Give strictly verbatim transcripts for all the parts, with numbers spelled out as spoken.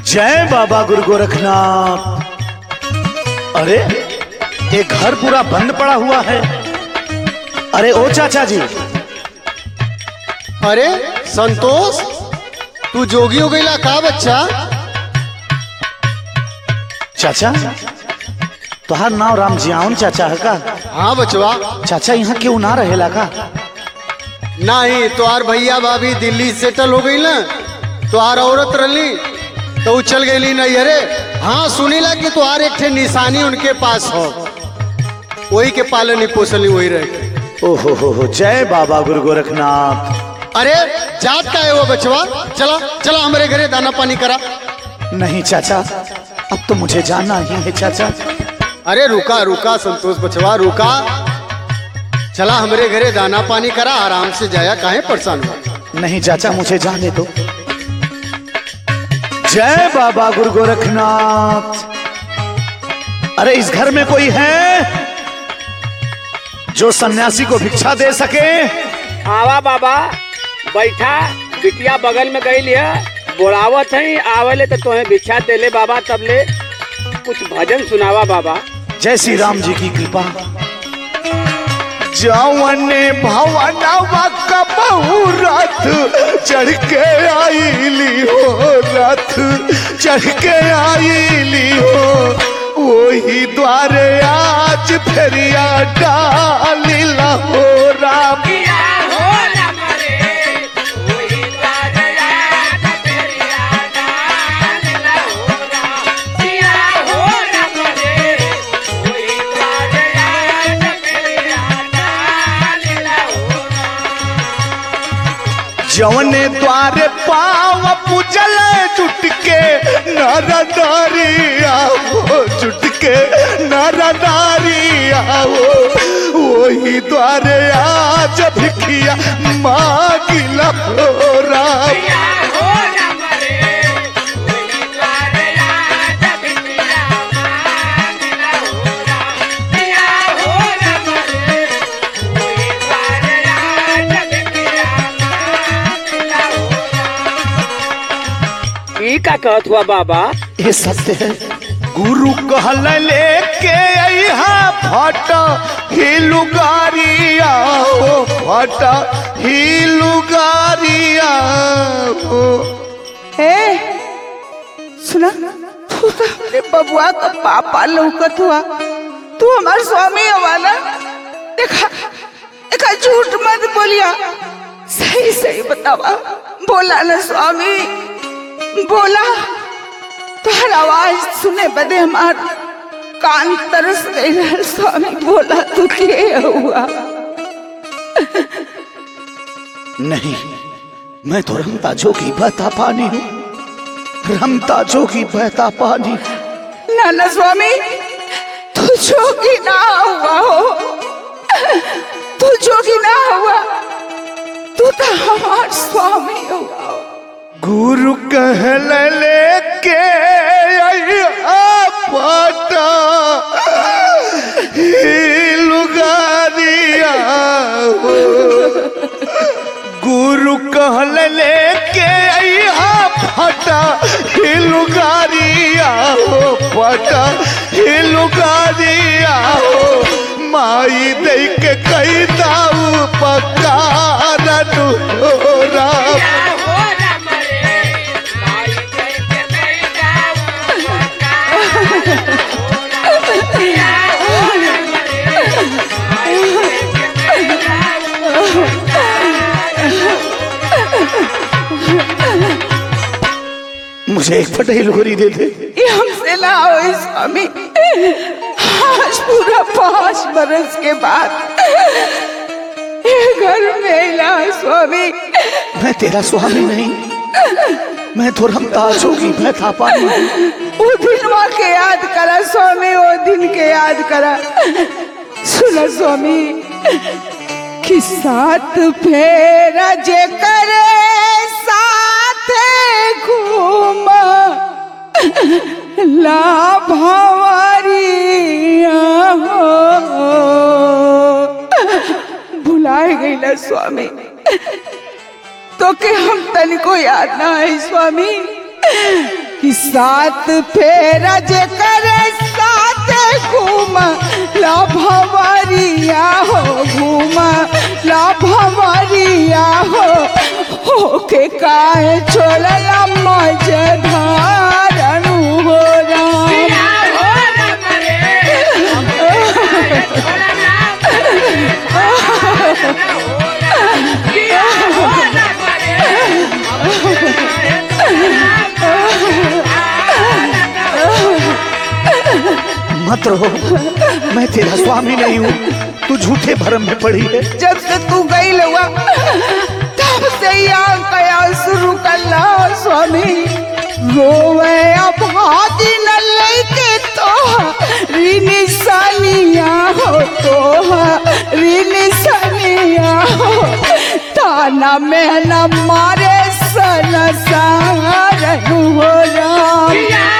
जय बाबा गुरु गोरखनाथ। अरे ये घर पूरा बंद पड़ा हुआ है। अरे ओ चाचा जी। अरे संतोष, तू जोगी हो गईला का बच्चा? चाचा तुहार नाम राम जियाउन चाचा है का? हाँ बचवा। चाचा यहाँ क्यों ना रहेला का? नहीं, तुहार भैया भाभी दिल्ली सेटल हो गई ना, तुहार औरत रही तो वो चल गई नहीं। अरे हाँ, सुनीला कि तुहार एक ठे निशानी उनके पास हो, वही के पालन पोषण वही रहे। ओहो हो हो, जय बाबा गुरु गोरखनाथ। अरे जात का है वो बचवा? चला चला हमारे घरे दाना पानी करा। नहीं चाचा, अब तो मुझे जाना ही है चाचा। अरे रुका रुका संतोष बचवा, रुका। चला हमारे घरे दाना पानी करा, आराम से जाया, काहे परेशान हुआ? नहीं चाचा, मुझे जाने दो। जय बाबा गुरु गोरखनाथ। अरे इस घर में कोई है जो सन्यासी को भिक्षा दे सके? आवा बाबा बैठा, बिटिया बगल में गई लिया, बोलावत है आवले तो तुम्हें भिक्षा दे ले बाबा। तब ले कुछ भजन सुनावा बाबा। जय श्री राम जी की कृपा। जवने भवनवा का बहुरथ चढ़ के आईली हो, रथ चढ़ के आईली हो, वही द्वारे आज फेरिया डालिला हो राम। जवने द्वारे पाव पूजल जुट के नर नारिया हो, जुट के नर नारिया हो, वही द्वारे आज भिखिया मांगिला हो राम। का कहत हुआ बाबा? ये सत्य है। गुरु कहल लेके यहाँ फटा ही लुगारिया हो, फटा ही लुगारिया हो। ए, सुना, अरे बबुआ का पापा लौकत हुआ, तू हमार स्वामी हवा ना? देखा देखा, झूठ मत बोलिया, सही सही बतावा। बोला ना स्वामी, बोला। तुहार आवाज सुने बदे हमार कान तरस गए। स्वामी बोला, तू के हुआ? नहीं, मैं तो रमता जोगी बहता पानी हूँ, रमता जोगी बहता पानी। ना ना स्वामी, तू जोगी ना हुआ हो, तू जोगी ना हुआ, तू तो हमार स्वामी हुआ। गुरु कहल लेके फटा लुगारिया हो, गुरु कहल लेके फटा लुगारिया हो, फटा लुगारिया हो, माई दे के कई दाऊ पकारन हो राम। मुझे एक फटे लोरी दे दे। ये हमसे ना हो स्वामी, आज पूरा पांच बरस के बाद ये घर में ला स्वामी। मैं तेरा स्वामी नहीं, मैं तो रमता जोगी बहता पानी। वो दिन के याद करा स्वामी, वो दिन के याद करा। सुना स्वामी कि साथ फेरा जे करे साथ घूमा ला भंवरिया हो। भुलाए गई ना स्वामी, तो के हम तनिको याद ना है स्वामी। कि सात फेरा जे करे साथ घूम ला भंवरिया हो, घूम ला भंवरिया हो, होके काहे छोड़ला मझधार हो राम। मत रो, मैं तेरा स्वामी नहीं हूँ, तू झूठे भरम में पड़ी है। जब से तू गई हुआ तब से यहाँ कया शुरू करला स्वामी, रोवे अब हाथ न लेके तो ऋणी सनिया हो, तो ऋणी सनिया हो, ताना में न मारे संसार हो राम।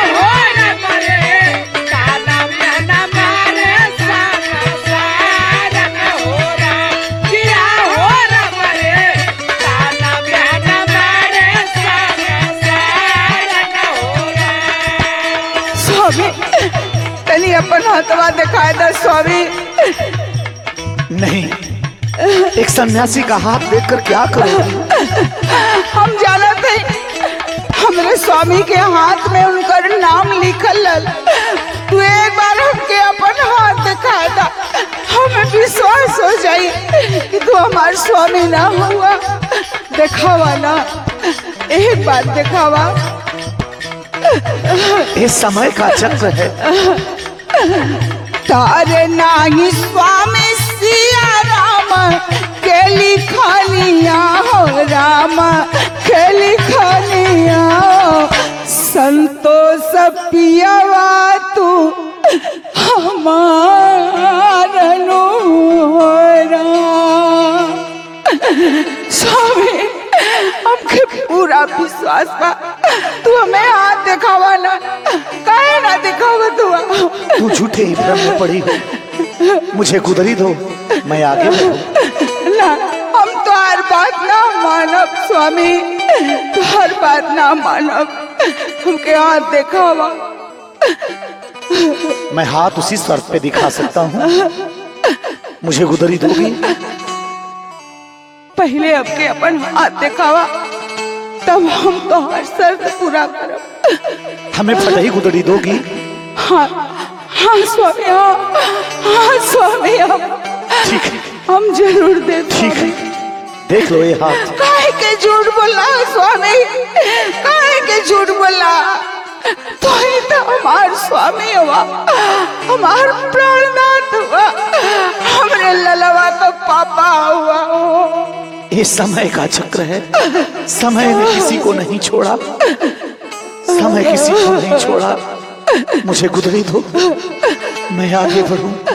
तनी अपन हाथवा दिखाए दे स्वामी। नहीं, एक सन्यासी का हाथ देखकर क्या करोगी? हम जानते हैं हमारे स्वामी के हाथ में उनका नाम लिखल लल। तू एक बार हमके अपन हाथ दिखाए दा, हमें विश्वास हो जाए कि तू हमारे स्वामी ना हुआ। दिखावा ना, एक बार दिखावा। ये समय का चक्र है। तारे नाही स्वामी सिया राम के लिखनिया हो, राम के लिखनिया हो, संतोष पियवा तू हमारनु हो राम। स्वामी हमके पूरा विश्वास बा, तू हमें हाथ दिखावा ना, काहे ना दिखावा तू। तू झूठे ही भ्रम में पड़ी हो, मुझे गुदरी दो, मैं आगे बढ़ूं। ना, हम तो हर बात ना मानब स्वामी, तो हर बात ना मानब, हमके हाथ दिखावा। मैं हाथ उसी शर्त पे दिखा सकता हूँ, मुझे गुदरी दोगी? पहले आपके अपन हाथ दिखावा, तब हम तो हर शर्त पूरा करब। हमें फटही गुदड़ी दोगी? हाँ हाँ स्वामी, हाँ हाँ स्वामी, हम ठीक है, हम जरूर दे। ठीक है, देख लो ये हाथ। काहे के झूठ बोला स्वामी, काहे के झूठ बोला? तो ही तो हमार स्वामी हुआ, हमार प्राणनाथ हुआ, हमरे ललवा का पापा हुआ हो। ये समय का चक्र है, समय ने किसी को नहीं छोड़ा, समय किसी को नहीं छोड़ा। मुझे गुदरी दो, मैं आगे बढ़ूं।